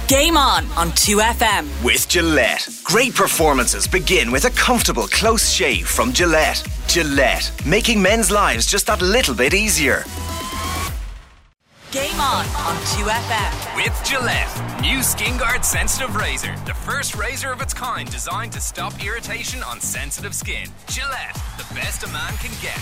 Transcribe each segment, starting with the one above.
Game on 2FM. With Gillette. Great performances begin with a comfortable, close shave from Gillette. Gillette, making men's lives just that little bit easier. Game on 2FM. With Gillette. New Skin Guard Sensitive Razor. The first razor of its kind designed to stop irritation on sensitive skin. Gillette, the best a man can get.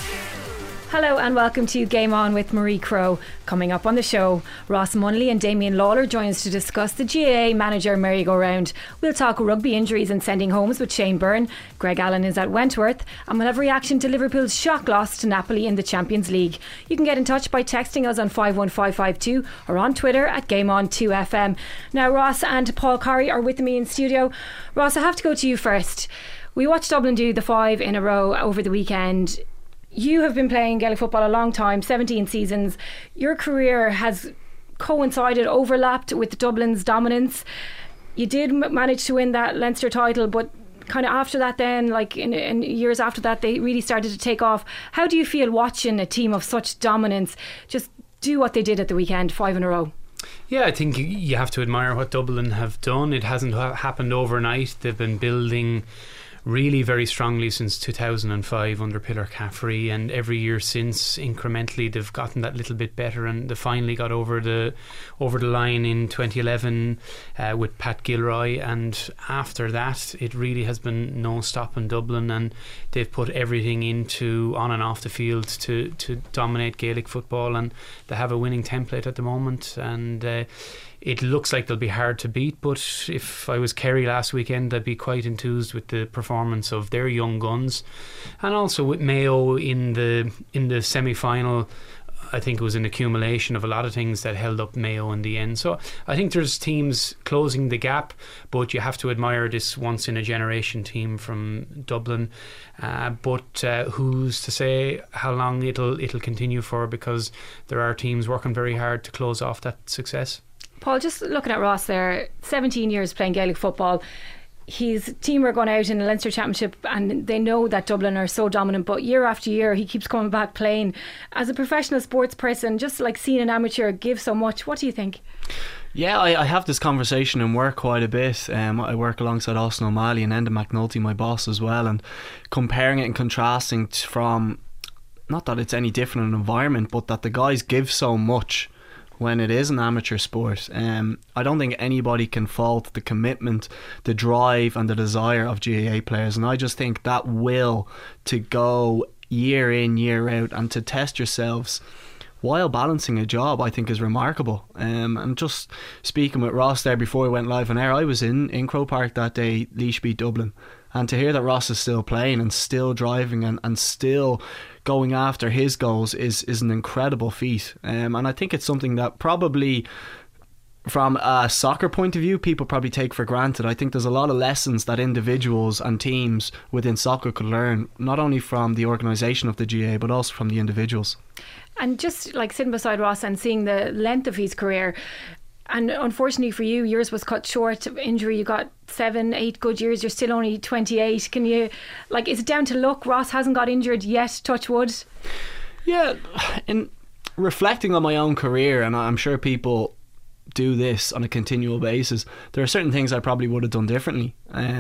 Hello and welcome to Game On with Marie Crowe. Coming up on the show, Ross Munnelly and Damien Lawler join us to discuss the GAA manager merry-go-round. We'll talk rugby injuries and sending homes with Shane Byrne. Greg Allen is at Wentworth, and we'll have reaction to Liverpool's shock loss to Napoli in the Champions League. You can get in touch by texting us on 51552 or on Twitter at GameOn2FM. Now Ross and Paul Corry are with me in studio. Ross, I have to go to you first. We watched Dublin do the 5 in a row over the weekend. You have been playing Gaelic football a long time, 17 seasons. Your career has coincided, overlapped with Dublin's dominance. You did manage to win that Leinster title, but kind of after that then, like in years after that, they really started to take off. How do you feel watching a team of such dominance just do what they did at the weekend, 5 in a row? Yeah, I think you have to admire what Dublin have done. It hasn't happened overnight. They've been building really very strongly since 2005 under Pillar Caffrey, and every year since incrementally they've gotten that little bit better, and they finally got over the line in 2011 with Pat Gilroy, and after that it really has been no stop in Dublin, and they've put everything into on and off the field to dominate Gaelic football, and they have a winning template at the moment, and it looks like they'll be hard to beat. But if I was Kerry last weekend, I'd be quite enthused with the performance of their young guns, and also with Mayo in the semi-final. I think it was an accumulation of a lot of things that held up Mayo in the end. So I think there's teams closing the gap, but you have to admire this once in a generation team from Dublin. But who's to say how long it'll continue for, because there are teams working very hard to close off that success. Paul, just looking at Ross there, 17 years playing Gaelic football. His team are going out in the Leinster Championship and they know that Dublin are so dominant, but year after year he keeps coming back playing. As a professional sports person, just like seeing an amateur give so much, what do you think? Yeah, I have this conversation in work quite a bit. I work alongside Austin O'Malley and Enda McNulty, my boss as well, and comparing it and contrasting from, not that it's any different an environment, but that the guys give so much when it is an amateur sport. I don't think anybody can fault the commitment, the drive and the desire of GAA players, and I just think that will to go year in, year out, and to test yourselves while balancing a job, I think is remarkable. I'm just speaking with Ross there before we went live on air. I was in Croke Park that day, Laois beat Dublin, and to hear that Ross is still playing and still driving and still going after his goals is an incredible feat. And I think it's something that probably from a soccer point of view people probably take for granted. I think there's a lot of lessons that individuals and teams within soccer could learn, not only from the organisation of the GAA but also from the individuals. And just like sitting beside Ross and seeing the length of his career, and unfortunately for you, yours was cut short of injury. You got 7-8 good years. You're still only 28. Can you, like, is it down to luck? Ross hasn't got injured yet, touch wood. Yeah, in reflecting on my own career, and I'm sure people do this on a continual basis, there are certain things I probably would have done differently.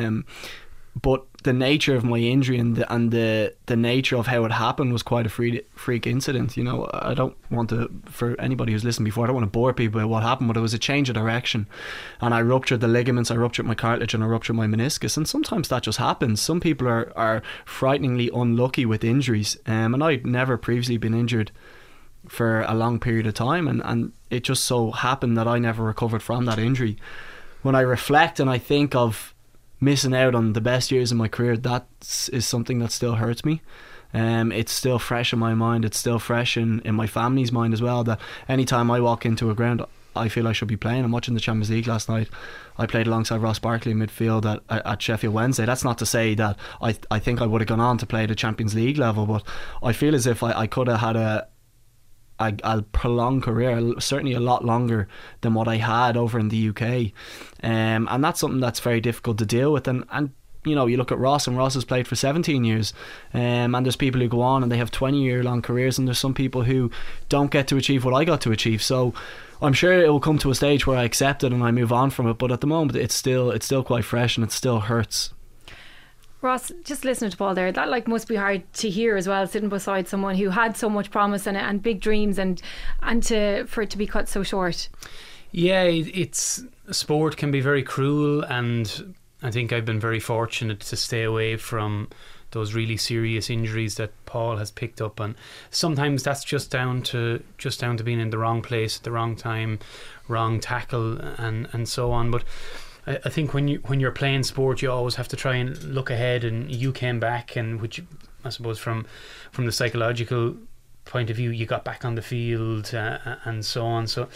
But the nature of my injury and the nature of how it happened was quite a freak incident. You know, I don't want to, for anybody who's listened before, I don't want to bore people with what happened, but it was a change of direction, and I ruptured the ligaments, I ruptured my cartilage, and I ruptured my meniscus. And sometimes that just happens. Some people are frighteningly unlucky with injuries, and I'd never previously been injured for a long period of time, and it just so happened that I never recovered from that injury. When I reflect and I think of missing out on the best years of my career, that is something that still hurts me. It's still fresh in my mind. It's still fresh in my family's mind as well, that anytime I walk into a ground I feel I should be playing. I'm watching the Champions League last night. I played alongside Ross Barkley in midfield at Sheffield Wednesday. That's not to say that I think I would have gone on to play the Champions League level, but I feel as if I could have had a prolonged career, certainly a lot longer than what I had over in the UK, and that's something that's very difficult to deal with, and you know, you look at Ross, and Ross has played for 17 years, and there's people who go on and they have 20-year long careers, and there's some people who don't get to achieve what I got to achieve. So I'm sure it will come to a stage where I accept it and I move on from it, but at the moment it's still quite fresh and it still hurts. Ross, just listening to Paul there, that like must be hard to hear as well, sitting beside someone who had so much promise and big dreams, and for it to be cut so short. Yeah, it's sport can be very cruel, and I think I've been very fortunate to stay away from those really serious injuries that Paul has picked up, and sometimes that's just down to being in the wrong place at the wrong time, wrong tackle, and so on. But I think when you're playing sport, you always have to try and look ahead, and you came back, and which I suppose from the psychological point of view, you got back on the field and so on. So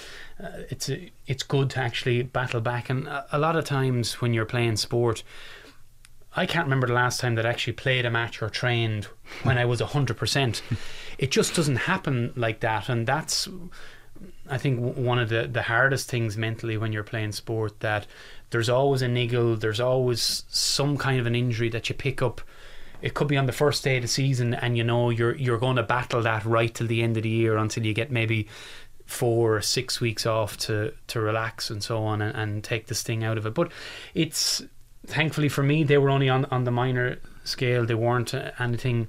it's good to actually battle back. And a lot of times when you're playing sport, I can't remember the last time that I actually played a match or trained when I was 100%. It just doesn't happen like that, and that's, I think, one of the hardest things mentally when you're playing sport, that there's always a niggle, there's always some kind of an injury that you pick up. It could be on the first day of the season, and you know you're going to battle that right till the end of the year, until you get maybe 4 or 6 weeks off to relax and so on, and take the sting out of it. But it's, thankfully for me, they were only on the minor scale. They weren't anything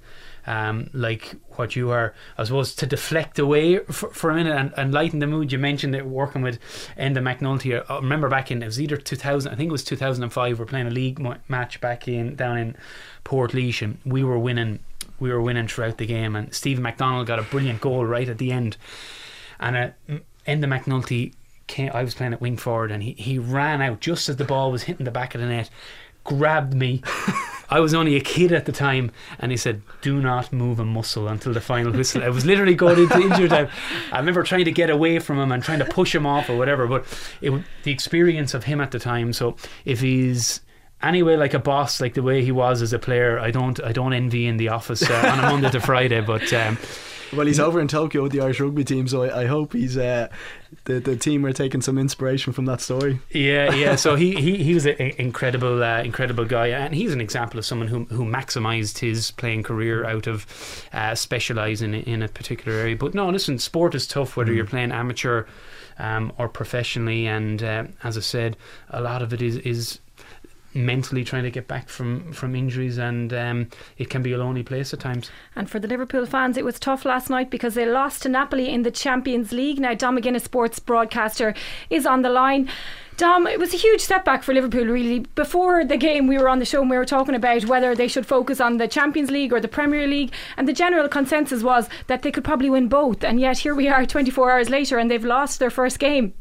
like what you are. I suppose to deflect away for a minute and lighten the mood, you mentioned that working with Enda McNulty. I remember back in, it was either 2000, I think it was 2005, we're playing a league match down in Portlaoise, and we were winning throughout the game, and Stephen McDonald got a brilliant goal right at the end, and Enda McNulty came, I was playing at wing forward, and he ran out just as the ball was hitting the back of the net, grabbed me. I was only a kid at the time, and he said, "Do not move a muscle until the final whistle." I was literally going into injury time. I remember trying to get away from him and trying to push him off or whatever, but the experience of him at the time. So if he's anyway like a boss, like the way he was as a player, I don't envy in the office on a Monday to Friday. But well, he's over in Tokyo with the Irish rugby team, so I hope he's the team are taking some inspiration from that story. Yeah. So he was an incredible guy, and he's an example of someone who maximised his playing career out of specialising in a particular area. But no, listen, sport is tough, whether you're playing amateur or professionally, and as I said, a lot of it is mentally trying to get back from injuries, and it can be a lonely place at times. And for the Liverpool fans, it was tough last night because they lost to Napoli in the Champions League. Now Dom McGuinness, sports broadcaster, is on the line. Dom, it was a huge setback for Liverpool, really. Before the game, we were on the show and we were talking about whether they should focus on the Champions League or the Premier League, and the general consensus was that they could probably win both, and yet here we are 24 hours later and they've lost their first game.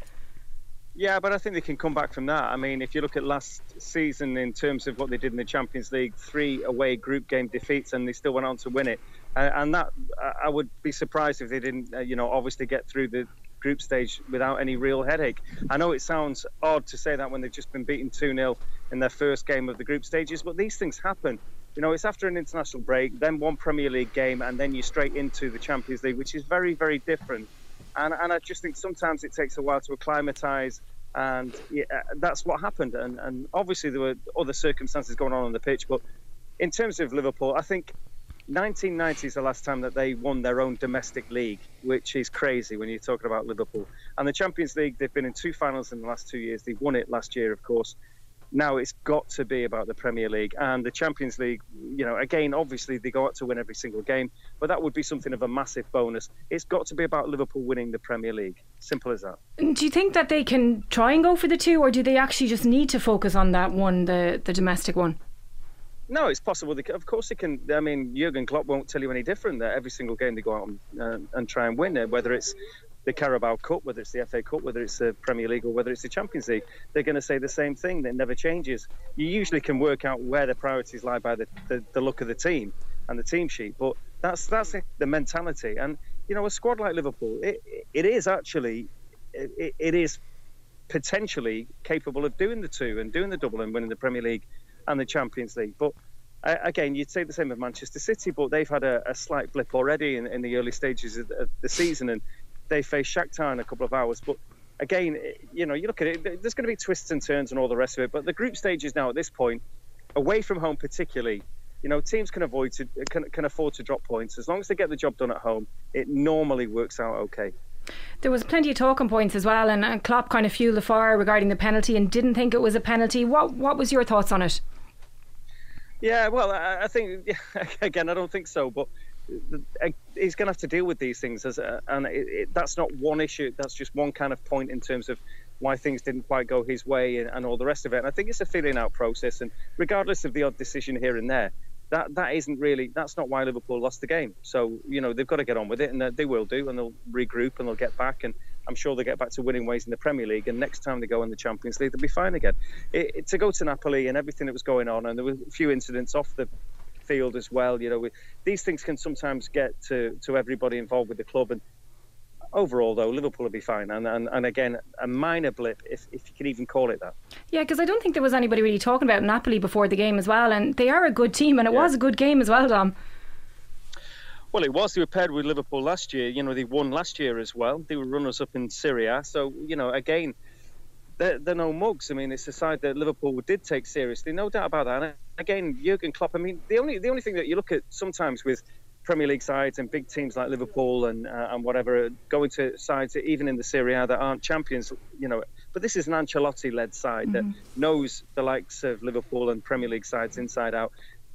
Yeah, but I think they can come back from that. I mean, if you look at last season in terms of what they did in the Champions League, 3 away group game defeats, and they still went on to win it. And that, I would be surprised if they didn't, obviously get through the group stage without any real headache. I know it sounds odd to say that when they've just been beaten 2-0 in their first game of the group stages, but these things happen. You know, it's after an international break, then one Premier League game, and then you're straight into the Champions League, which is very, very different. And I just think sometimes it takes a while to acclimatise, and that's what happened. And obviously there were other circumstances going on the pitch, but in terms of Liverpool, I think 1990 is the last time that they won their own domestic league, which is crazy when you're talking about Liverpool. And the Champions League, they've been in 2 finals in the last 2 years. They won it last year, of course. Now it's got to be about the Premier League and the Champions League. Again, obviously they go out to win every single game, but that would be something of a massive bonus. It's got to be about Liverpool winning the Premier League. Simple as that. Do you think that they can try and go for the 2, or do they actually just need to focus on that one, the domestic one? No, it's possible. Of course they can. I mean, Jurgen Klopp won't tell you any different. That every single game they go out and try and win it, whether it's the Carabao Cup, whether it's the FA Cup, whether it's the Premier League, or whether it's the Champions League, they're going to say the same thing. That never changes. You usually can work out where the priorities lie by the look of the team and the team sheet, but that's the mentality. And a squad like Liverpool, it is actually it is potentially capable of doing the 2 and doing the double and winning the Premier League and the Champions League. But again, you'd say the same of Manchester City, but they've had a slight blip already in the early stages of the season, and they face Shakhtar in a couple of hours. But again, you look at it, there's going to be twists and turns and all the rest of it, but the group stages now at this point, away from home particularly, teams can afford to drop points. As long as they get the job done at home, it normally works out okay. There was plenty of talking points as well, and Klopp kind of fueled the fire regarding the penalty and didn't think it was a penalty. What was your thoughts on it? Yeah, well, I think, again, I don't think so, but he's going to have to deal with these things, that's not one issue. That's just one kind of point in terms of why things didn't quite go his way and all the rest of it. And I think it's a feeling out process, and regardless of the odd decision here and there, that's not why Liverpool lost the game. So, they've got to get on with it, and they will do, and they'll regroup and they'll get back, and I'm sure they'll get back to winning ways in the Premier League, and next time they go in the Champions League, they'll be fine again. To go to Napoli and everything that was going on, and there were a few incidents off the field as well, these things can sometimes get to everybody involved with the club, and overall, though, Liverpool will be fine. And again, a minor blip, if you can even call it that. Yeah, because I don't think there was anybody really talking about Napoli before the game as well. And they are a good team, and it was a good game as well, Dom. Well, it was. They were paired with Liverpool last year. They won last year as well. They were runners up in Serie A. So, again, they're no mugs. I mean, it's a side that Liverpool did take seriously, no doubt about that. And again, Jurgen Klopp, I mean, the only thing that you look at sometimes with Premier League sides and big teams like Liverpool and whatever, going to sides even in the Serie A that aren't champions, but this is an Ancelotti-led side that knows the likes of Liverpool and Premier League sides inside out.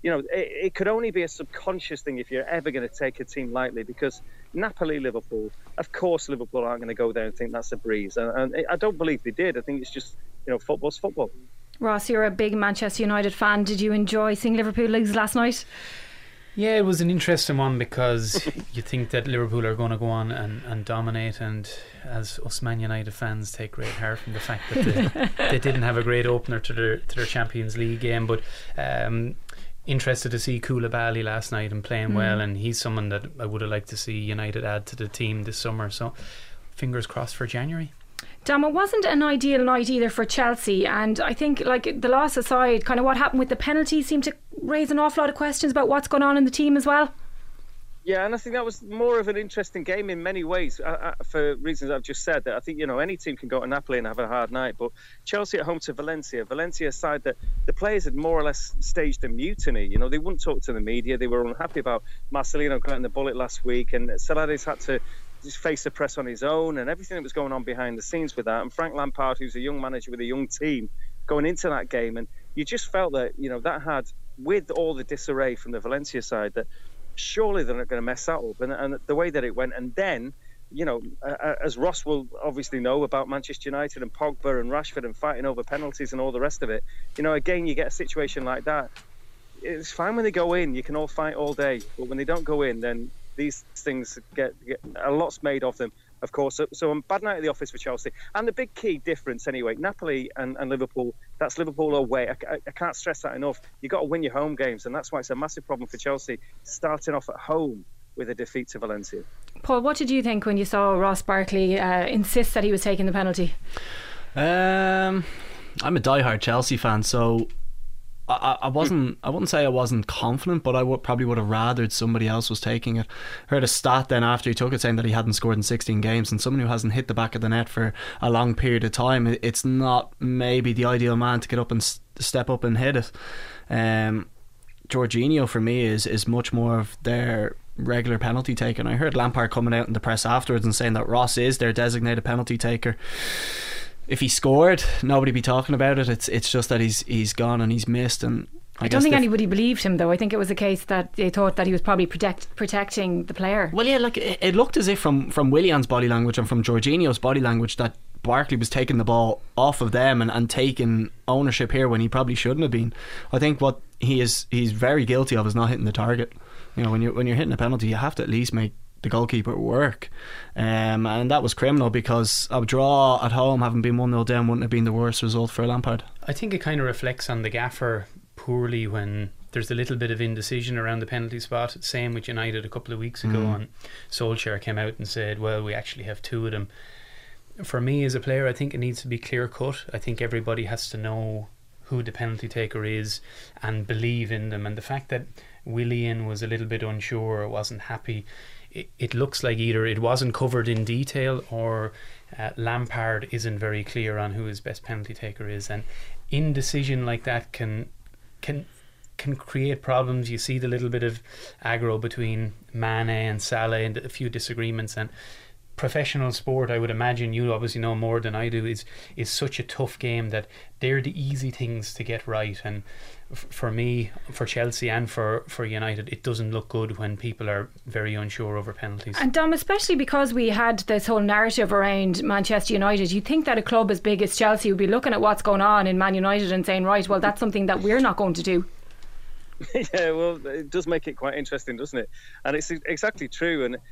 It could only be a subconscious thing if you're ever going to take a team lightly, because Napoli, Liverpool, of course Liverpool aren't going to go there and think that's a breeze, and I don't believe they did. I think it's just, football's football. Ross, you're a big Manchester United fan. Did you enjoy seeing Liverpool lose last night? Yeah, it was an interesting one, because you think that Liverpool are going to go on and dominate, and as us Man United fans take great heart from the fact that they didn't have a great opener to their Champions League game. But interested to see Koulibaly last night and playing well, and he's someone that I would have liked to see United add to the team this summer, so fingers crossed for January. Dom, it wasn't an ideal night either for Chelsea, and I think, the loss aside, kind of what happened with the penalty seemed to raise an awful lot of questions about what's going on in the team as well. Yeah, and I think that was more of an interesting game in many ways, for reasons I've just said. That I think, any team can go to Napoli and have a hard night, but Chelsea at home to Valencia a side that the players had more or less staged a mutiny. They wouldn't talk to the media. They were unhappy about Marcelino getting the bullet last week, and Celades had to just face the press on his own, and everything that was going on behind the scenes with that. And Frank Lampard, who's a young manager with a young team, going into that game, and you just felt that, that had, with all the disarray from the Valencia side, that surely they're not going to mess that up. And the way that it went, and then, as Ross will obviously know about Manchester United and Pogba and Rashford and fighting over penalties and all the rest of it, again, you get a situation like that. It's fine when they go in, you can all fight all day, but when they don't go in, then these things get a lot's made of them, of course. So a bad night at the office for Chelsea. And the big key difference anyway, Napoli and Liverpool, that's Liverpool away. I can't stress that enough. You've got to win your home games, and that's why it's a massive problem for Chelsea starting off at home with a defeat to Valencia. Paul, what did you think when you saw Ross Barkley insist that he was taking the penalty? I'm a diehard Chelsea fan, so I wouldn't say I wasn't confident, but I probably would have rathered somebody else was taking it. Heard a stat then after he took it saying that he hadn't scored in 16 games, and someone who hasn't hit the back of the net for a long period of time, it's not maybe the ideal man to get up and step up and hit it. Jorginho for me is much more of their regular penalty taker, and I heard Lampard coming out in the press afterwards and saying that Ross is their designated penalty taker. If he scored, nobody be talking about it. It's just that he's gone and he's missed, and I don't think anybody believed him, though. I think it was a case that they thought that he was probably protecting the player. Well, yeah, it looked as if from Willian's body language and from Jorginho's body language that Barkley was taking the ball off of them and taking ownership here when he probably shouldn't have been. I think what he's very guilty of is not hitting the target. When you're hitting a penalty, you have to at least make the goalkeeper work, and that was criminal, because a draw at home, having been 1-0 down, wouldn't have been the worst result for Lampard. I think it kind of reflects on the gaffer poorly when there's a little bit of indecision around the penalty spot. Same with United a couple of weeks ago, and Solskjaer came out and said, well, we actually have two of them. For me as a player, I think it needs to be clear cut. I think everybody has to know who the penalty taker is and believe in them, and the fact that Willian was a little bit unsure or wasn't happy, it looks like either it wasn't covered in detail or Lampard isn't very clear on who his best penalty taker is, and indecision like that can can create problems. You see the little bit of aggro between Mane and Salah and a few disagreements. And professional sport, I would imagine, you obviously know more than I do, is such a tough game that they're the easy things to get right. And for me, for Chelsea and for United, it doesn't look good when people are very unsure over penalties. And Dom, especially because we had this whole narrative around Manchester United, you think that a club as big as Chelsea would be looking at what's going on in Man United and saying, right, well, that's something that we're not going to do. Yeah, well, it does make it quite interesting, doesn't it? And it's exactly true. And,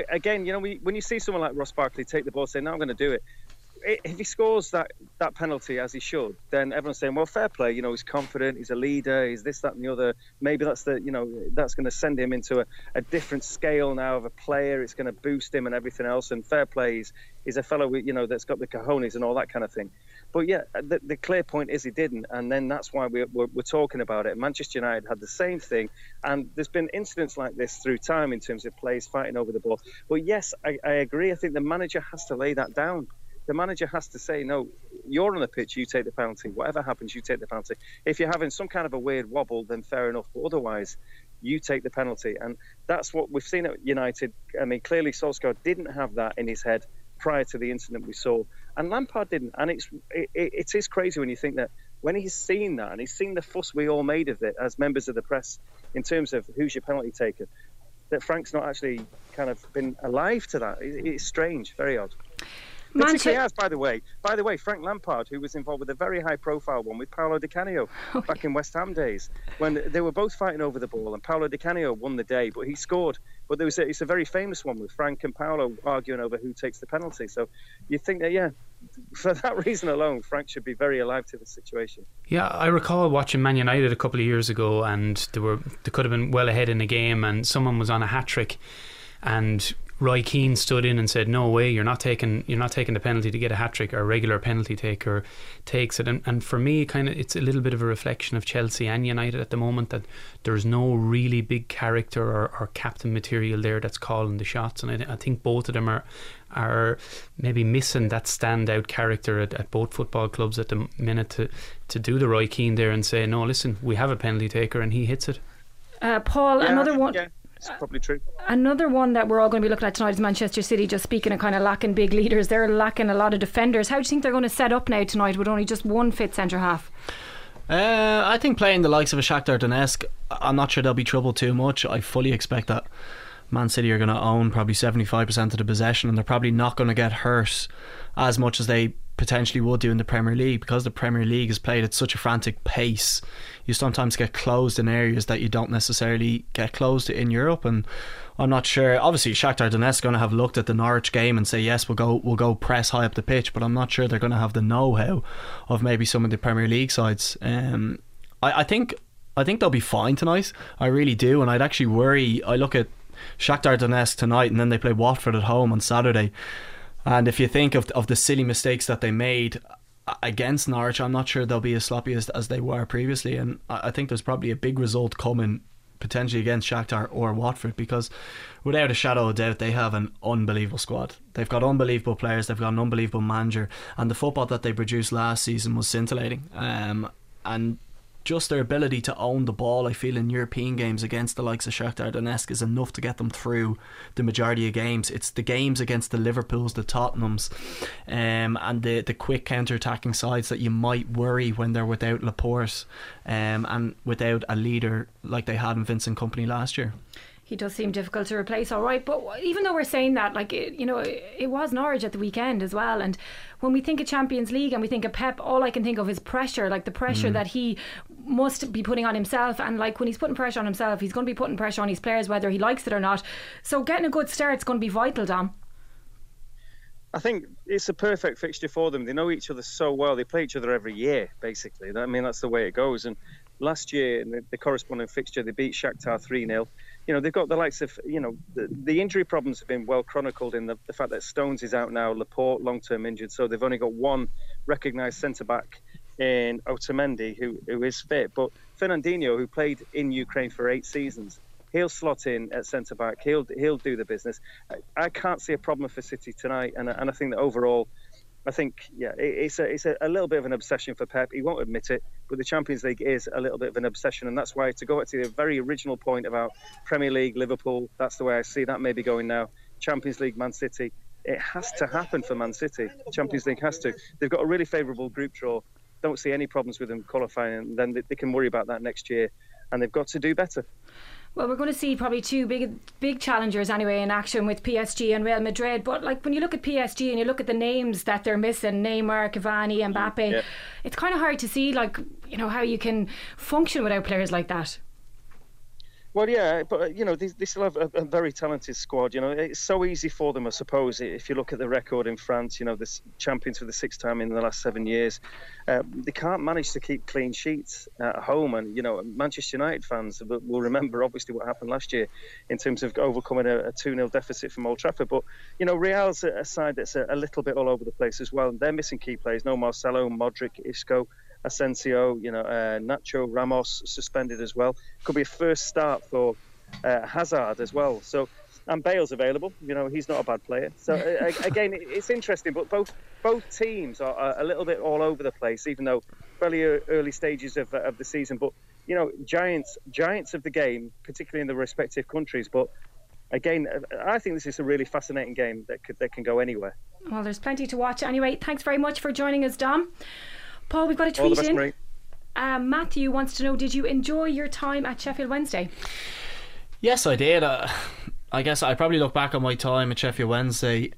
when you see someone like Ross Barkley take the ball and say, no, I'm going to do it, if he scores that penalty as he should, then everyone's saying, well, fair play, he's confident, he's a leader, he's this, that and the other. Maybe that's that's going to send him into a different scale now of a player. It's going to boost him and everything else. And fair play, he's a fellow, that's got the cojones and all that kind of thing. But yeah, the clear point is he didn't, and then that's why we're talking about it. Manchester United had the same thing, and there's been incidents like this through time in terms of players fighting over the ball. But yes, I agree. I think the manager has to lay that down. The manager has to say, no, you're on the pitch, you take the penalty. Whatever happens, you take the penalty. If you're having some kind of a weird wobble, then fair enough. But otherwise, you take the penalty. And that's what we've seen at United. I mean, clearly Solskjaer didn't have that in his head prior to the incident we saw. And Lampard didn't. And it is crazy when you think that when he's seen that and he's seen the fuss we all made of it as members of the press in terms of who's your penalty taker, that Frank's not actually kind of been alive to that. It's strange, very odd. Particularly as, by the way, Frank Lampard, who was involved with a very high-profile one with Paolo Di Canio back in West Ham days, when they were both fighting over the ball, and Paolo Di Canio won the day, but he scored. But it's a very famous one with Frank and Paolo arguing over who takes the penalty. So you think that, for that reason alone, Frank should be very alive to the situation. Yeah, I recall watching Man United a couple of years ago, and they could have been well ahead in the game, and someone was on a hat-trick, and Roy Keane stood in and said, no way, you're not taking the penalty to get a hat-trick. Or a regular penalty taker takes it. And for me, kind of, it's a little bit of a reflection of Chelsea and United at the moment, that there's no really big character or captain material there that's calling the shots. And I think both of them are maybe missing that standout character at both football clubs at the minute to do the Roy Keane there and say, no, listen, we have a penalty taker and he hits it. Paul, another one. Yeah. It's probably true. Another one that we're all going to be looking at tonight is Manchester City. Just speaking of kind of lacking big leaders, they're lacking a lot of defenders. How do you think they're going to set up now tonight with only just one fit centre half? I think playing the likes of a Shakhtar Donetsk, I'm not sure they'll be troubled too much. I fully expect that Man City are going to own probably 75% of the possession, and they're probably not going to get hurt as much as they potentially would do in the Premier League, because the Premier League is played at such a frantic pace. You sometimes get closed in areas that you don't necessarily get closed in Europe. And I'm not sure, obviously Shakhtar Donetsk are going to have looked at the Norwich game and say, yes, we'll go press high up the pitch, but I'm not sure they're going to have the know-how of maybe some of the Premier League sides. I think they'll be fine tonight, I really do. And I'd actually worry, I look at Shakhtar Donetsk tonight, and then they play Watford at home on Saturday. And if you think of the silly mistakes that they made against Norwich, I'm not sure they'll be as sloppy as they were previously. And I think there's probably a big result coming potentially against Shakhtar or Watford, because without a shadow of doubt they have an unbelievable squad. They've got unbelievable players, they've got an unbelievable manager, and the football that they produced last season was scintillating. And just their ability to own the ball, I feel, in European games against the likes of Shakhtar Donetsk is enough to get them through the majority of games. It's the games against the Liverpools, the Tottenhams, and the quick counter-attacking sides that you might worry when they're without Laporte and without a leader like they had in Vincent Kompany last year. He does seem difficult to replace, all right. But even though we're saying that, it was Norwich at the weekend as well. And when we think of Champions League and we think of Pep, all I can think of is pressure, like the pressure that he must be putting on himself. And like when he's putting pressure on himself, he's going to be putting pressure on his players, whether he likes it or not. So getting a good start is going to be vital, Dom. I think it's a perfect fixture for them. They know each other so well. They play each other every year, basically. I mean, that's the way it goes. And last year, in the corresponding fixture, they beat Shakhtar 3-0. They've got the likes of, the injury problems have been well chronicled in the fact that Stones is out now, Laporte long-term injured, so they've only got one recognised centre-back in Otamendi who is fit. But Fernandinho, who played in Ukraine for 8 seasons, he'll slot in at centre-back, he'll do the business. I can't see a problem for City tonight, and I think that overall, I think, it's a little bit of an obsession for Pep. He won't admit it, but the Champions League is a little bit of an obsession, and that's why, to go back to the very original point about Premier League, Liverpool, that's the way I see that maybe going now. Champions League, Man City, it has to happen for Man City. Champions League has to. They've got a really favourable group draw. Don't see any problems with them qualifying, and then they can worry about that next year, and they've got to do better. Well, we're going to see probably two big challengers anyway in action with PSG and Real Madrid. But like when you look at PSG and you look at the names that they're missing, Neymar, Cavani, Mbappe, it's kind of hard to see how you can function without players like that. Well, yeah, but they still have a very talented squad. It's so easy for them, I suppose. If you look at the record in France, the champions for the 6th time in the last 7 years, they can't manage to keep clean sheets at home. And Manchester United fans will remember obviously what happened last year in terms of overcoming a 2-0 deficit from Old Trafford. But Real's a side that's a little bit all over the place as well. They're missing key players. No Marcelo, Modric, Isco, Asensio, Nacho, Ramos suspended as well. Could be a first start for Hazard as well. So, and Bale's available. He's not a bad player. So again, it's interesting. But both teams are a little bit all over the place, even though fairly early stages of the season. But giants of the game, particularly in the respective countries. But again, I think this is a really fascinating game that can go anywhere. Well, there's plenty to watch anyway. Thanks very much for joining us, Dom. Paul, we've got a tweet all the best, in. Marie. Matthew wants to know, did you enjoy your time at Sheffield Wednesday? Yes, I did. I guess I probably look back on my time at Sheffield Wednesday.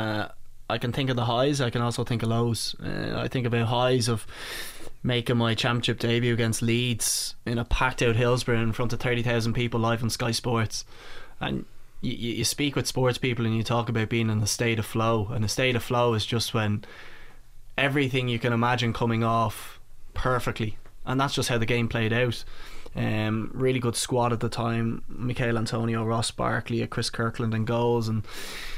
I can think of the highs. I can also think of lows. I think about highs of making my championship debut against Leeds in a packed out Hillsborough in front of 30,000 people live on Sky Sports. And you speak with sports people and you talk about being in a state of flow. And a state of flow is just when everything you can imagine coming off perfectly, and that's just how the game played out. Really good squad at the time: Michail Antonio, Ross Barkley, Chris Kirkland in goals. And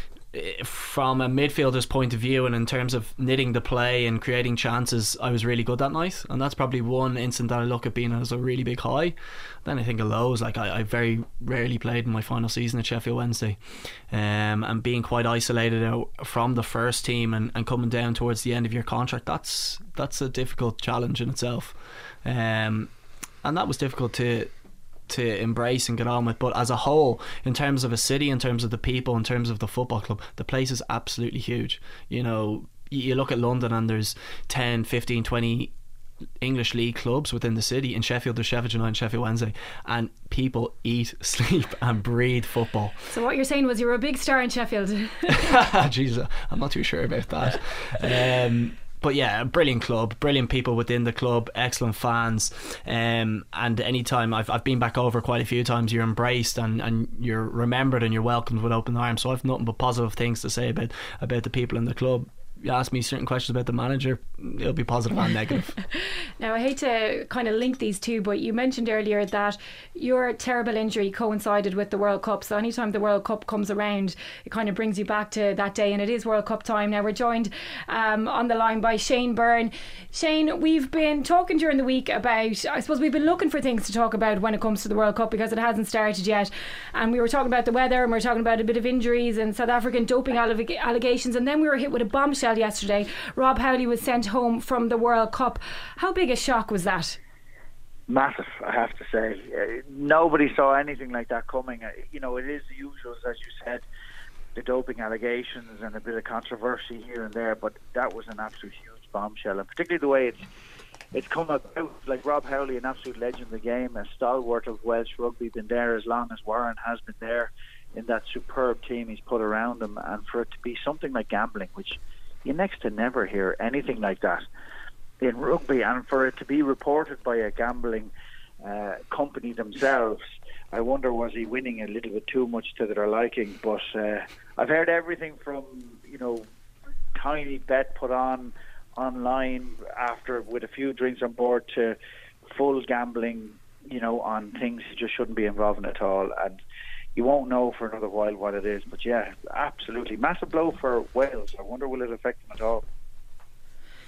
from a midfielder's point of view and in terms of knitting the play and creating chances, I was really good that night, and that's probably one instant that I look at being as a really big high. Then I think of lows, like I very rarely played in my final season at Sheffield Wednesday, and being quite isolated out from the first team and coming down towards the end of your contract, that's a difficult challenge in itself, and that was difficult to embrace and get on with. But as a whole, in terms of a city, in terms of the people, in terms of the football club, the place is absolutely huge. You look at London and there's 10, 15, 20 English League clubs within the city. In Sheffield there's Sheffield United and Sheffield Wednesday, and people eat, sleep and breathe football. So what you're saying was you were a big star in Sheffield. Jesus, I'm not too sure about that. But yeah, brilliant club, brilliant people within the club, excellent fans, and anytime I've been back over quite a few times, you're embraced and you're remembered and you're welcomed with open arms. So I've nothing but positive things to say about the people in the club. You ask me certain questions about the manager, it'll be positive and negative. Now, I hate to kind of link these two, but you mentioned earlier that your terrible injury coincided with the World Cup. So anytime the World Cup comes around, it kind of brings you back to that day, and it is World Cup time. Now, we're joined on the line by Shane Byrne. Shane, we've been talking during the week about, I suppose we've been looking for things to talk about when it comes to the World Cup because it hasn't started yet. And we were talking about the weather, and we were talking about a bit of injuries and South African doping allegations, and then we were hit with a bombshell yesterday. Rob Howley was sent home from the World Cup. How big a shock was that? Massive, I have to say. Nobody saw anything like that coming. It is the usual, as you said, the doping allegations and a bit of controversy here and there, but that was an absolute huge bombshell, and particularly the way it's come about. Like Rob Howley, an absolute legend of the game, a stalwart of Welsh rugby, been there as long as Warren has been there in that superb team he's put around him, and for it to be something like gambling, which you next to never hear anything like that in rugby, and for it to be reported by a gambling company themselves, I wonder, was he winning a little bit too much to their liking? But I've heard everything from tiny bet put on online after with a few drinks on board to full gambling on things you just shouldn't be involved in at all, and you won't know for another while what it is. But yeah, absolutely massive blow for Wales. I wonder will it affect them at all.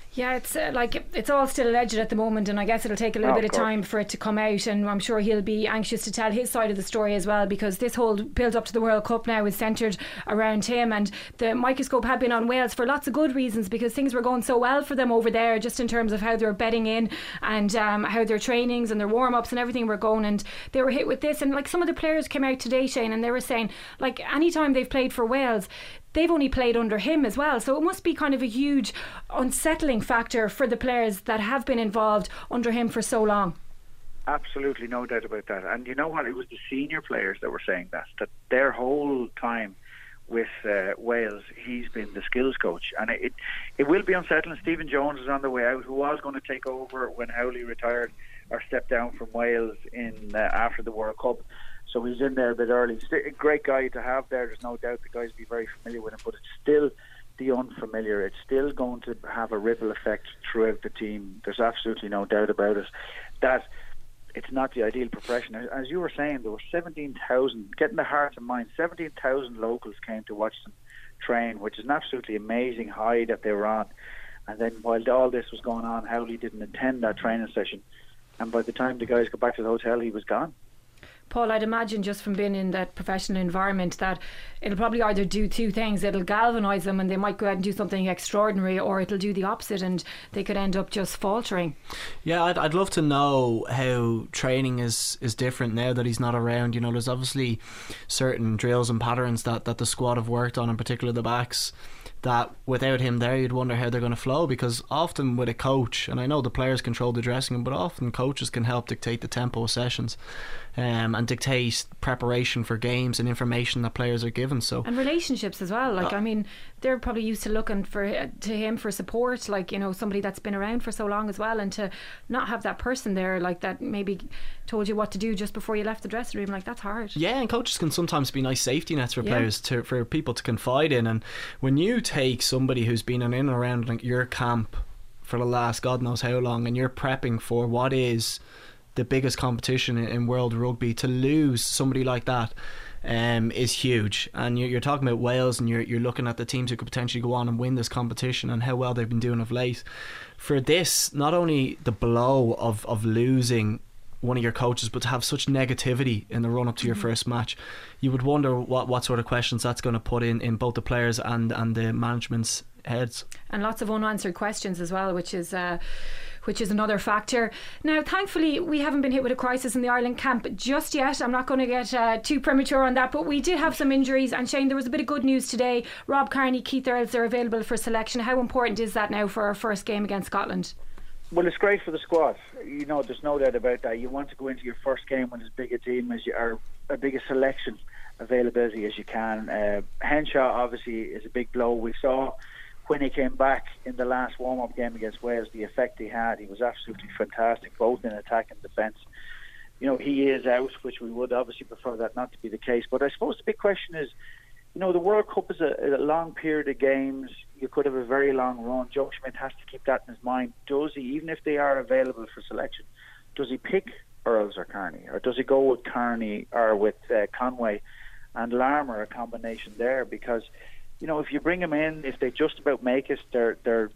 Yeah, it's it's all still alleged at the moment, and I guess it'll take a little bit of time for it to come out, and I'm sure he'll be anxious to tell his side of the story as well, because this whole build up to the World Cup now is centred around him, and the microscope had been on Wales for lots of good reasons, because things were going so well for them over there, just in terms of how they're bedding in and how their trainings and their warm-ups and everything were going, and they were hit with this. And like, some of the players came out today, Shane, and they were saying, like, anytime they've played for Wales, they've only played under him as well, so it must be kind of a huge unsettling factor for the players that have been involved under him for so long. Absolutely, no doubt about that. And you know what, it was the senior players that were saying that their whole time with Wales, he's been the skills coach, and it will be unsettling. Stephen Jones is on the way out, who was going to take over when Howley retired or stepped down from Wales in after the World Cup. So he's in there a bit early. A great guy to have there. There's no doubt the guys will be very familiar with him, but it's still the unfamiliar. It's still going to have a ripple effect throughout the team. There's absolutely no doubt about it. That it's not the ideal profession. As you were saying, there were 17,000, getting the hearts and minds, 17,000 locals came to watch them train, which is an absolutely amazing high that they were on. And then while all this was going on, Howley didn't attend that training session. And by the time the guys got back to the hotel, he was gone. Paul, I'd imagine, just from being in that professional environment, that it'll probably either do two things. It'll galvanise them and they might go out and do something extraordinary, or it'll do the opposite and they could end up just faltering. Yeah, I'd love to know how training is different now that he's not around. You know, there's obviously certain drills and patterns that the squad have worked on, in particular the backs, that without him there you'd wonder how they're going to flow, because often with a coach, and I know the players control the dressing room, but often coaches can help dictate the tempo of sessions and dictate preparation for games and information that players are given. So, and relationships as well, like I mean, they're probably used to looking to him for support, like, you know, somebody that's been around for so long as well, and to not have that person there, like, that maybe told you what to do just before you left the dressing room, like, that's hard. Yeah, and coaches can sometimes be nice safety nets for players, for people to confide in. And when you take somebody who's been in and around like your camp for the last God knows how long, and you're prepping for what is the biggest competition in world rugby, to lose somebody like that is huge. And you're talking about Wales, and you're looking at the teams who could potentially go on and win this competition and how well they've been doing of late. For this, not only the blow of losing one of your coaches, but to have such negativity in the run up to your first match, you would wonder what sort of questions that's going to put in both the players and the management's heads. And lots of unanswered questions as well, which is another factor. Now, thankfully, we haven't been hit with a crisis in the Ireland camp just yet. I'm not going to get too premature on that, but we did have some injuries. And Shane, there was a bit of good news today. Rob Kearney, Keith Earls, they're available for selection. How important is that now for our first game against Scotland? Well, it's great for the squad. You know, there's no doubt about that. You want to go into your first game with as big a team as you are, a bigger selection availability as you can. Henshaw obviously is a big blow. We saw when he came back in the last warm-up game against Wales, the effect he had. He was absolutely fantastic, both in attack and defence. You know, he is out, which we would obviously prefer that not to be the case. But I suppose the big question is, you know, the World Cup is a long period of games. You could have a very long run. Joe Schmidt has to keep that in his mind. Does he, even if they are available for selection, does he pick Earls or Kearney? Or does he go with Kearney or with Conway and Larmour, a combination there? Because, you know, if you bring them in, if they just about make it, they're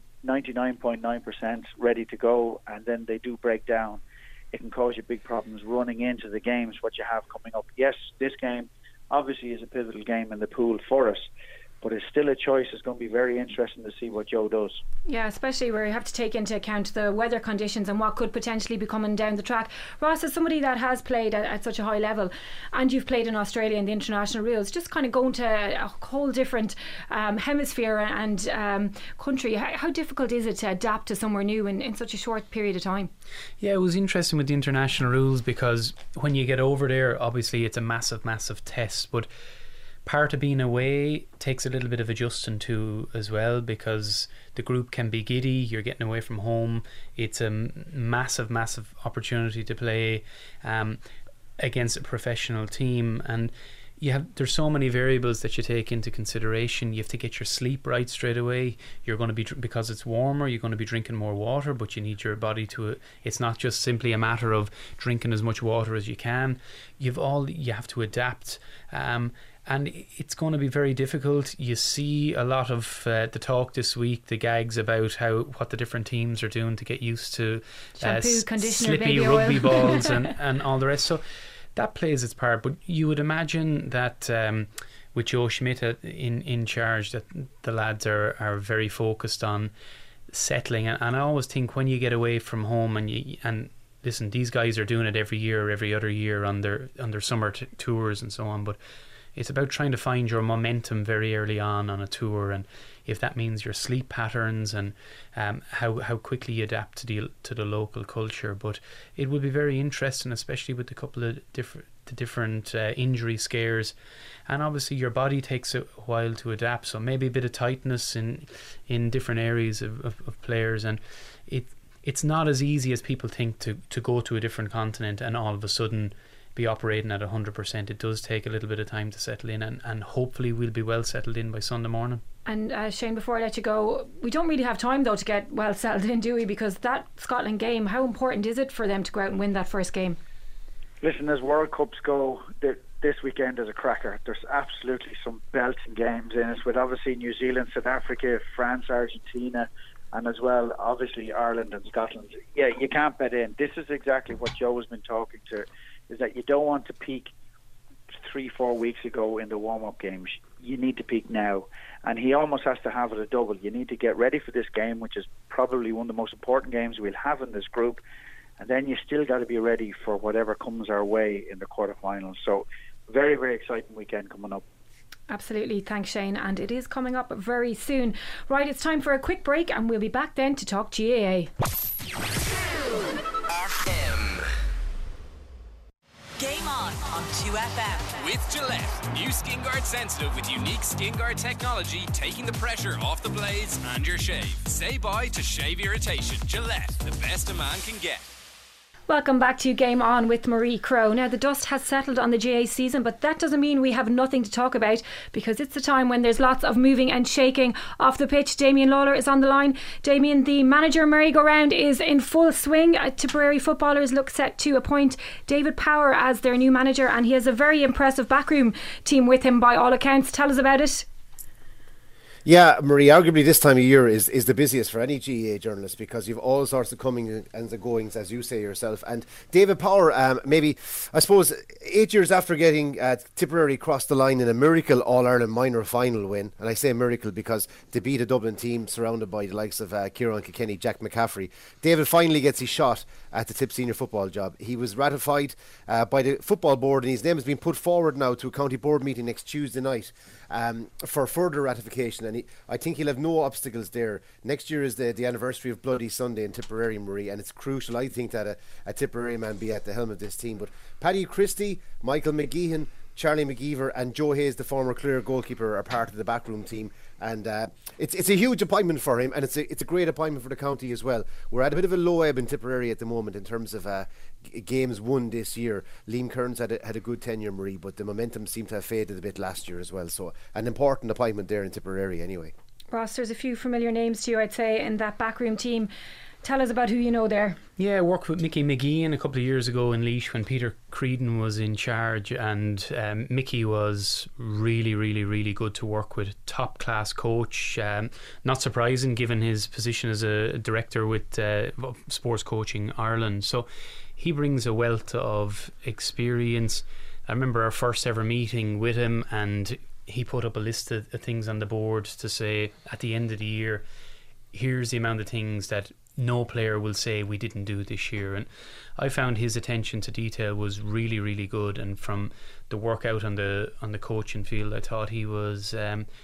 99.9% ready to go, and then they do break down, it can cause you big problems running into the games, what you have coming up. Yes, this game obviously is a pivotal game in the pool for us, but it's still a choice. It's going to be very interesting to see what Joe does. Yeah, especially where you have to take into account the weather conditions and what could potentially be coming down the track. Ross, as somebody that has played at such a high level, and you've played in Australia in the international rules, just kind of going to a whole different hemisphere and country, how difficult is it to adapt to somewhere new in such a short period of time? Yeah, it was interesting with the international rules, because when you get over there, obviously it's a massive test, but part of being away takes a little bit of adjusting to as well, because the group can be giddy. You're getting away from home. It's a massive opportunity to play against a professional team, and there's so many variables that you take into consideration. You have to get your sleep right straight away. You're going to be, because it's warmer, you're going to be drinking more water, but you need your body to, it's not just simply a matter of drinking as much water as you can. You have to adapt, And it's going to be very difficult. You see a lot of the talk this week, the gags about what the different teams are doing to get used to shampoo, conditioner, slippy baby rugby oil. balls and all the rest. So that plays its part. But you would imagine that with Joe Schmidt in charge, that the lads are very focused on settling. And I always think when you get away from home and listen, these guys are doing it every year or every other year on their summer tours and so on, but it's about trying to find your momentum very early on a tour, and if that means your sleep patterns and how quickly you adapt to the local culture. But it would be very interesting, especially with a couple of different injury scares, and obviously your body takes a while to adapt, so maybe a bit of tightness in different areas of players, and it's not as easy as people think to go to a different continent and all of a sudden be operating at 100%. It does take a little bit of time to settle in, and hopefully we'll be well settled in by Sunday morning. And Shane, before I let you go, we don't really have time though to get well settled in, do we? Because that Scotland game, how important is it for them to go out and win that first game? Listen, as World Cups go, this weekend is a cracker. There's absolutely some belting games in it, with obviously New Zealand, South Africa, France, Argentina, and as well obviously Ireland and Scotland. Yeah, you can't bet in. This is exactly what Joe has been talking to, is that you don't want to peak 3-4 weeks ago in the warm-up games. You need to peak now, and he almost has to have it a double. You need to get ready for this game, which is probably one of the most important games we'll have in this group, and then you still got to be ready for whatever comes our way in the quarterfinals. So very, very exciting weekend coming up. Absolutely, thanks Shane, and it is coming up very soon. Right, it's time for a quick break and we'll be back then to talk GAA. Game on 2FM. With Gillette, new Skin Guard Sensitive with unique Skin Guard technology, taking the pressure off the blades and your shave. Say bye to shave irritation. Gillette, the best a man can get. Welcome back to Game On with Marie Crowe. Now, the dust has settled on the GAA season, but that doesn't mean we have nothing to talk about, because it's the time when there's lots of moving and shaking off the pitch. Damien Lawler is on the line. Damien, the manager merry-go-round is in full swing. Tipperary footballers look set to appoint David Power as their new manager, and he has a very impressive backroom team with him by all accounts. Tell us about it. Yeah, Marie, arguably this time of year is the busiest for any GAA journalist, because you've all sorts of coming and the goings, as you say yourself. And David Power, maybe, I suppose, 8 years after getting Tipperary across the line in a miracle All-Ireland minor final win, and I say miracle because they beat a Dublin team surrounded by the likes of Kieran Kilkenny, Jack McCaffrey, David finally gets his shot at the Tip senior football job. He was ratified by the football board, and his name has been put forward now to a county board meeting next Tuesday night for further ratification, and I think he'll have no obstacles there. Next year is the anniversary of Bloody Sunday in Tipperary, Marie, and it's crucial, I think, that a Tipperary man be at the helm of this team. But Paddy Christie, Michael McGeehan, Charlie McGeever and Joe Hayes, the former Clare goalkeeper, are part of the backroom team, and it's a huge appointment for him, and it's a great appointment for the county as well. We're at a bit of a low ebb in Tipperary at the moment in terms of games won this year. Liam Kearns had a good tenure, Marie, but the momentum seemed to have faded a bit last year as well, so an important appointment there in Tipperary anyway. Ross, there's a few familiar names to you, I'd say, in that backroom team. Tell us about who you know there. Yeah, I worked with Mickey McGeehan a couple of years ago in Laois when Peter Creedon was in charge, and Mickey was really, really, really good to work with. Top class coach, not surprising given his position as a director with Sports Coaching Ireland. So he brings a wealth of experience. I remember our first ever meeting with him, and he put up a list of things on the board to say at the end of the year, here's the amount of things that no player will say we didn't do this year. And I found his attention to detail was really, really good, and from the work out on the coaching field, I thought he was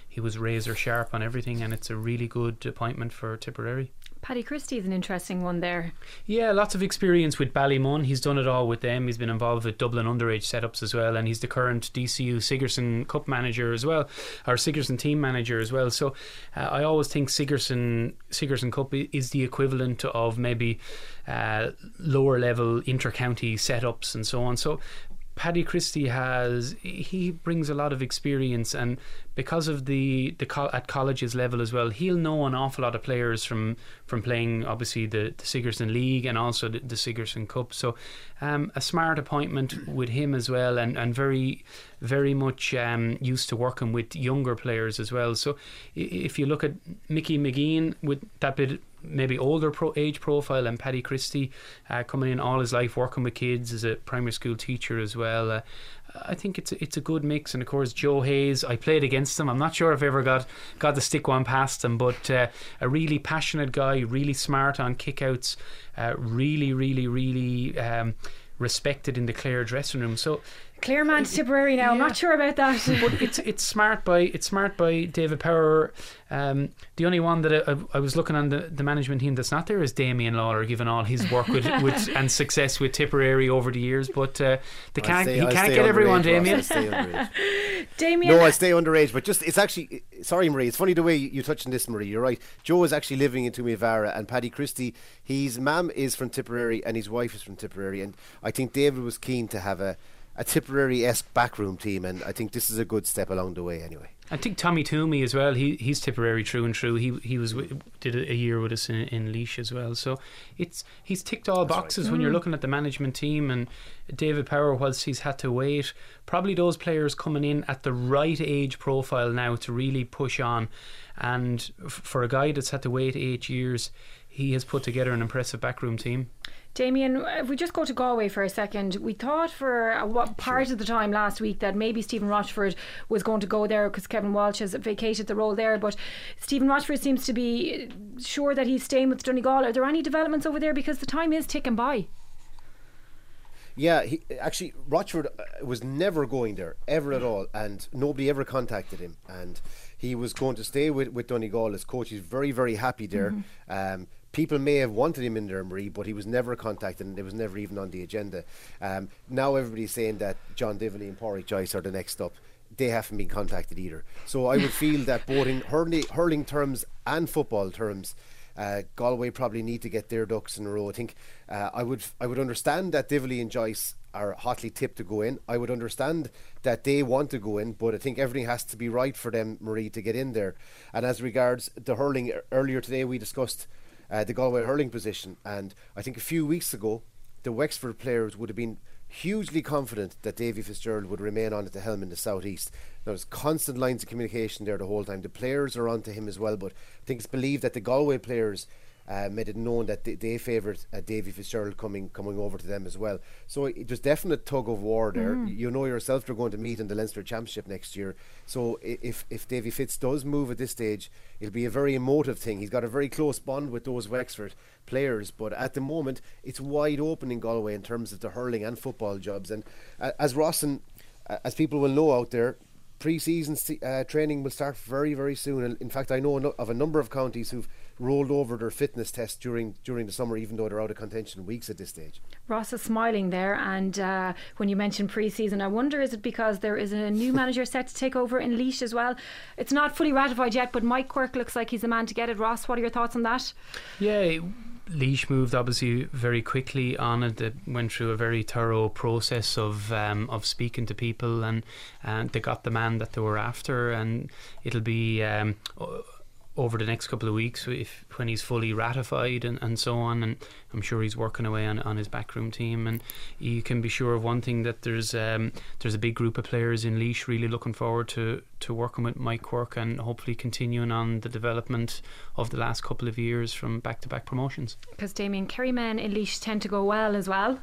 razor sharp on everything, and it's a really good appointment for Tipperary. Paddy Christie is an interesting one there. Yeah, lots of experience with Ballymun. He's done it all with them. He's been involved with Dublin underage setups as well, and he's the current DCU Sigerson Cup manager as well, or Sigerson team manager as well. So I always think Sigerson Cup is the equivalent of maybe lower level inter-county setups and so on. So Paddy Christie he brings a lot of experience, and because of at colleges level as well, he'll know an awful lot of players from playing obviously the Sigerson League and also the Sigerson Cup. So a smart appointment with him as well, and very, very much used to working with younger players as well. So if you look at Mickey McGean with that bit maybe older age profile, and Paddy Christie coming in all his life working with kids as a primary school teacher as well, I think it's a good mix. And of course Joe Hayes, I played against him. I'm not sure if I ever got to stick one past him, but a really passionate guy, really smart on kickouts, really respected in the Clare dressing room. So Clare man to Tipperary now. I'm not sure about that. But it's smart by David Power. The only one that I was looking on the management team that's not there is Damien Lawler, given all his work with and success with Tipperary over the years. But he can't get everyone, Damien. Damien. No, I stay underage. But it's actually, sorry Marie, it's funny the way you touched on this, Marie. You're right. Joe is actually living in Tumivara, and Paddy Christie, his mum is from Tipperary and his wife is from Tipperary, and I think David was keen to have a Tipperary-esque backroom team, and I think this is a good step along the way anyway. I think Tommy Toomey as well, he's Tipperary through and through. He did a year with us in Laois as well. So he's ticked all boxes when you're looking at the management team. And David Power, whilst he's had to wait, probably those players coming in at the right age profile now to really push on. And for a guy that's had to wait 8 years, he has put together an impressive backroom team. Damien, if we just go to Galway for a second, we thought for part of the time last week that maybe Stephen Rochford was going to go there because Kevin Walsh has vacated the role there, but Stephen Rochford seems to be sure that he's staying with Donegal. Are there any developments over there, because the time is ticking by? Yeah, Rochford was never going there, ever at all, and nobody ever contacted him, and he was going to stay with Donegal as coach. He's very, very happy there. People may have wanted him in there, Marie, but he was never contacted and it was never even on the agenda. Now everybody's saying that John Dively and Pádraig Joyce are the next up. They haven't been contacted either. So I would feel that both in hurling terms and football terms, Galway probably need to get their ducks in a row. I think I would understand that Dively and Joyce are hotly tipped to go in. I would understand that they want to go in, but I think everything has to be right for them, Marie, to get in there. And as regards the hurling, earlier today we discussed the Galway hurling position, and I think a few weeks ago the Wexford players would have been hugely confident that Davy Fitzgerald would remain on at the helm in the southeast. There's constant lines of communication there the whole time. The players are on to him as well, but I think it's believed that the Galway players made it known that they favoured Davy Fitzgerald coming over to them as well. So there's definite tug of war there. You know yourself they're going to meet in the Leinster Championship next year. So if Davy Fitz does move at this stage, it'll be a very emotive thing. He's got a very close bond with those Wexford players, but at the moment it's wide open in Galway in terms of the hurling and football jobs. And as Rossan, as people will know out there, pre-season training will start very, very soon. And in fact, I know of a number of counties who've rolled over their fitness tests during the summer, even though they're out of contention weeks at this stage. Ross is smiling there, and when you mentioned pre-season, I wonder, is it because there is a new manager set to take over in Laois as well? It's not fully ratified yet, but Mike Quirke looks like he's the man to get it. Ross, what are your thoughts on that? Yeah, Laois moved obviously very quickly on it. They went through a very thorough process of speaking to people, and they got the man that they were after, and it'll be over the next couple of weeks when he's fully ratified and so on, and I'm sure he's working away on his backroom team. And you can be sure of one thing, that there's a big group of players in Laois really looking forward to working with Mike Quirke and hopefully continuing on the development of the last couple of years from back-to-back promotions. Because Damien, Kerry men in Laois tend to go well as well.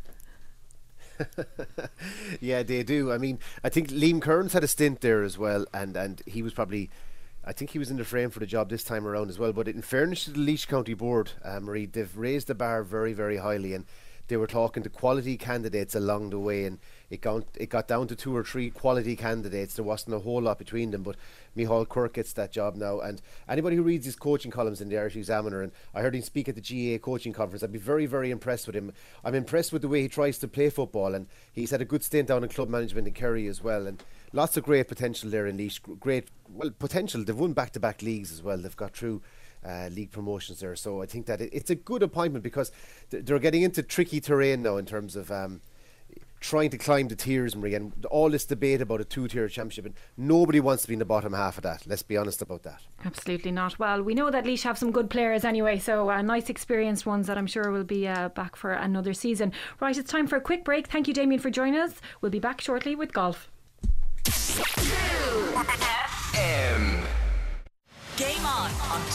Yeah, they do. I mean, I think Liam Kearns had a stint there as well, and he was probably, I think he was in the frame for the job this time around as well. But in fairness to the Laois County Board, Marie, they've raised the bar very, very highly, and they were talking to quality candidates along the way, and it got down to 2 or 3 quality candidates. There wasn't a whole lot between them, but Micheál Quirke gets that job now. And anybody who reads his coaching columns in the Irish Examiner, and I heard him speak at the GAA coaching conference, I'd be very, very impressed with him. I'm impressed with the way he tries to play football, and he's had a good stint down in club management in Kerry as well, and lots of great potential there in Laois. Great potential. They've won back-to-back leagues as well. They've got through league promotions there, so I think that it's a good appointment, because they're getting into tricky terrain now in terms of trying to climb the tiers, Marie, and all this debate about a 2-tier championship, and nobody wants to be in the bottom half of that. Let's be honest about that. Absolutely not. Well, we know that Laois have some good players anyway, so nice experienced ones that I'm sure will be back for another season. Right, it's time for a quick break. Thank you, Damien, for joining us. We'll be back shortly with golf. Game on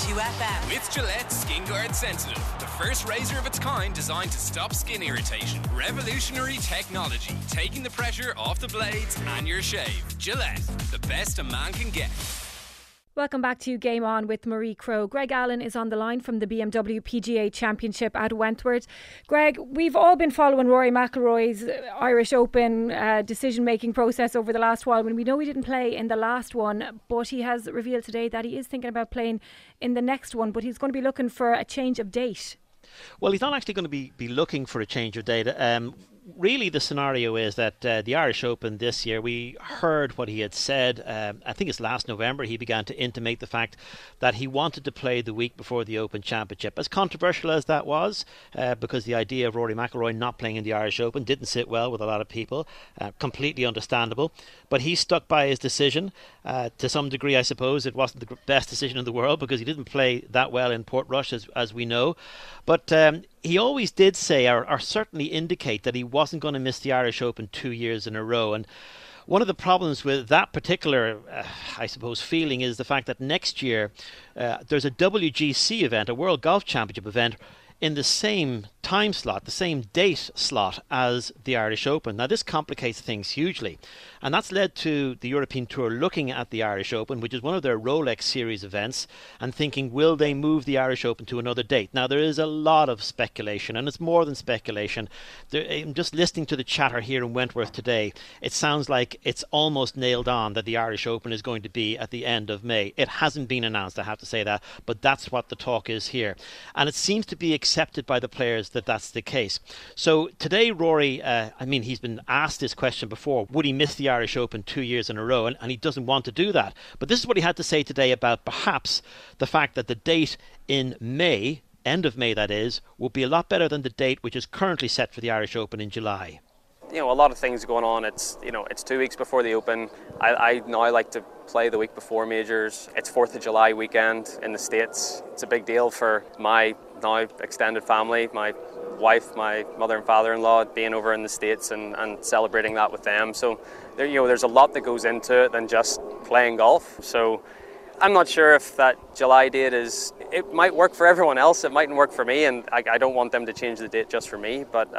2FM. With Gillette Skin Guard Sensitive, the first razor of its kind designed to stop skin irritation. Revolutionary technology, taking the pressure off the blades and your shave. Gillette, the best a man can get. Welcome back to Game On with Marie Crowe. Greg Allen is on the line from the BMW PGA Championship at Wentworth. Greg, we've all been following Rory McIlroy's Irish Open decision-making process over the last while. When we know he didn't play in the last one, but he has revealed today that he is thinking about playing in the next one, but he's going to be looking for a change of date. Well, he's not actually going to be looking for a change of date. Really, the scenario is that the Irish Open this year, we heard what he had said. I think it's last November he began to intimate the fact that he wanted to play the week before the Open Championship. As controversial as that was, because the idea of Rory McIlroy not playing in the Irish Open didn't sit well with a lot of people, completely understandable. But he stuck by his decision. To some degree, I suppose it wasn't the best decision in the world because he didn't play that well in Portrush, as we know. But he always did say, or certainly indicate, that he wasn't going to miss the Irish Open 2 years in a row. And one of the problems with that particular, I suppose, feeling is the fact that next year there's a WGC event, a World Golf Championship event, in the same time slot, the same date slot as the Irish Open. Now, this complicates things hugely, and that's led to the European Tour looking at the Irish Open, which is one of their Rolex Series events, and thinking, will they move the Irish Open to another date? Now, there is a lot of speculation, and it's more than speculation. I'm just listening to the chatter here in Wentworth today. It sounds like it's almost nailed on that the Irish Open is going to be at the end of May. It hasn't been announced, I have to say that, but that's what the talk is here. And it seems to be accepted by the players that that's the case. So today, Rory, he's been asked this question before, would he miss the Irish Open 2 years in a row? And he doesn't want to do that. But this is what he had to say today about perhaps the fact that the date in May, end of May that is, will be a lot better than the date which is currently set for the Irish Open in July. A lot of things going on. It's 2 weeks before the Open. I now like to play the week before majors. It's 4th of July weekend in the States. It's a big deal for my now extended family, my wife, my mother and father-in-law, being over in the States and celebrating that with them. So there's a lot that goes into it than just playing golf. So I'm not sure if that July date it might work for everyone else, it mightn't work for me, and I don't want them to change the date just for me, but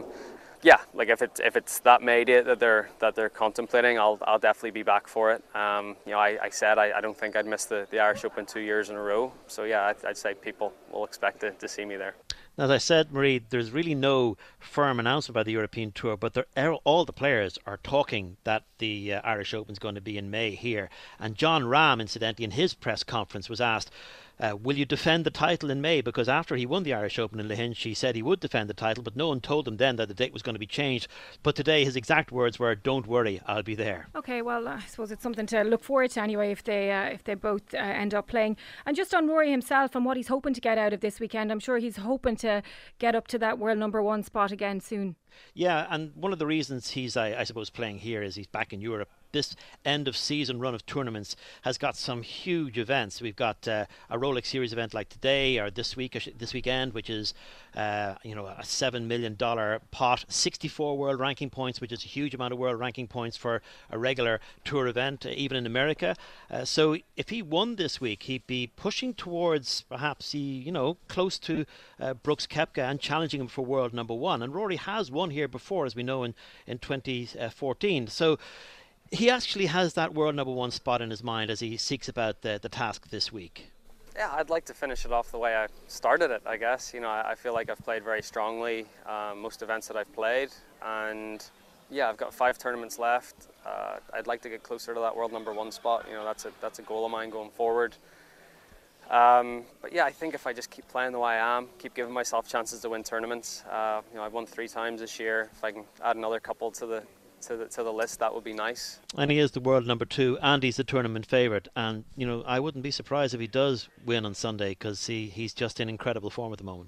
if it's that May date that they're contemplating, I'll definitely be back for it. I said I don't think I'd miss the Irish Open 2 years in a row. So yeah, I'd say people will expect to see me there. As I said, Marie, there's really no firm announcement by the European Tour, but all the players are talking that the Irish Open is going to be in May here. And John Rahm, incidentally, in his press conference was asked, will you defend the title in May? Because after he won the Irish Open in Lahinch, he said he would defend the title, but no one told him then that the date was going to be changed. But today his exact words were, don't worry, I'll be there. Okay, well, I suppose it's something to look forward to anyway if they both end up playing. And just on Rory himself and what he's hoping to get out of this weekend, I'm sure he's hoping to get up to that world number one spot again soon. Yeah, and one of the reasons he's, I suppose, playing here is he's back in Europe. This end of season run of tournaments has got some huge events. We've got a Rolex Series event like today or this weekend, which is a $7 million pot, 64 world ranking points, which is a huge amount of world ranking points for a regular tour event, even in America. So if he won this week, he'd be pushing towards perhaps close to Brooks Koepka and challenging him for world number one. And Rory has won here before, as we know, in 2014. So he actually has that world number one spot in his mind as he seeks about the task this week. Yeah, I'd like to finish it off the way I started it, I guess. I feel like I've played very strongly most events that I've played. And yeah, I've got 5 tournaments left. I'd like to get closer to that world number one spot. That's a goal of mine going forward. But yeah, I think if I just keep playing the way I am, keep giving myself chances to win tournaments. I've won 3 times this year. If I can add another couple to the list, that would be nice. And he is the world number 2 and he's the tournament favourite, and I wouldn't be surprised if he does win on Sunday because he's just in incredible form at the moment.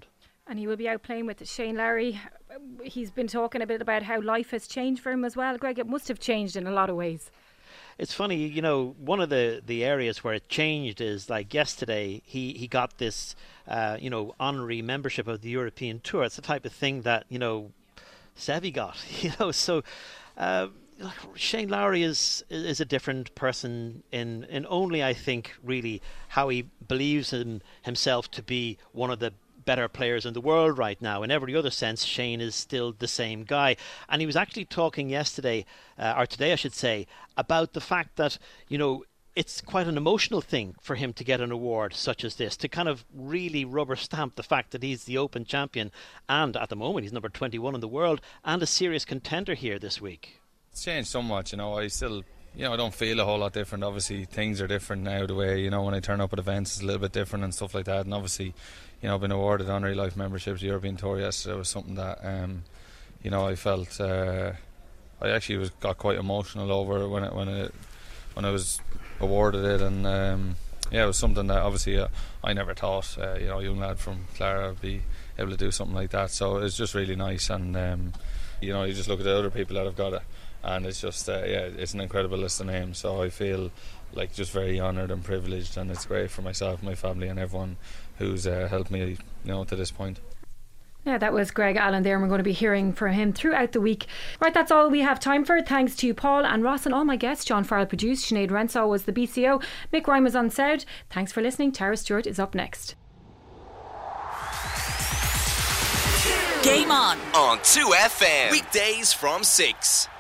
And he will be out playing with Shane Lowry. He's been talking a bit about how life has changed for him as well. Greg, it must have changed in a lot of ways. It's funny, you know, one of the areas where it changed is like yesterday he got this, honorary membership of the European Tour. It's the type of thing that, Seve got, so... Shane Lowry is a different person in only, I think, really how he believes in himself to be one of the better players in the world right now. In every other sense, Shane is still the same guy. And he was actually talking yesterday, or today I should say, about the fact that, it's quite an emotional thing for him to get an award such as this, to kind of really rubber stamp the fact that he's the Open champion, and at the moment he's number 21 in the world and a serious contender here this week. It's changed so much, I still, I don't feel a whole lot different. Obviously things are different now, the way, when I turn up at events it's a little bit different and stuff like that. And obviously, I've been awarded honorary life membership to the European Tour yesterday. Was something that I felt I actually got quite emotional over when I was awarded it. And it was something that obviously I never thought a young lad from Clara would be able to do something like that. So it's just really nice. And you just look at the other people that have got it, and it's just it's an incredible list of names. So I feel like just very honoured and privileged, and it's great for myself, my family and everyone who's helped me to this point. Yeah, that was Greg Allen there, and we're going to be hearing from him throughout the week. Right, that's all we have time for. Thanks to Paul and Ross and all my guests. John Farrell produced, Sinead Renshaw was the BCO, Mick Ryan was on sound. Thanks for listening. Tara Stewart is up next. Game On 2FM. Weekdays from 6.